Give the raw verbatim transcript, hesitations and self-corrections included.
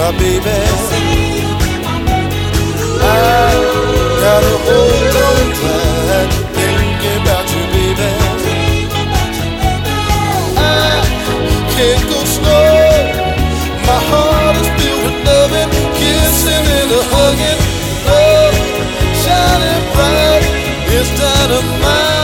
my baby. I gotta hold on tight, thinking about you, baby. I can't go slow. My heart is filled with loving, kissing and a hugging. Love shining bright, it's dynamite.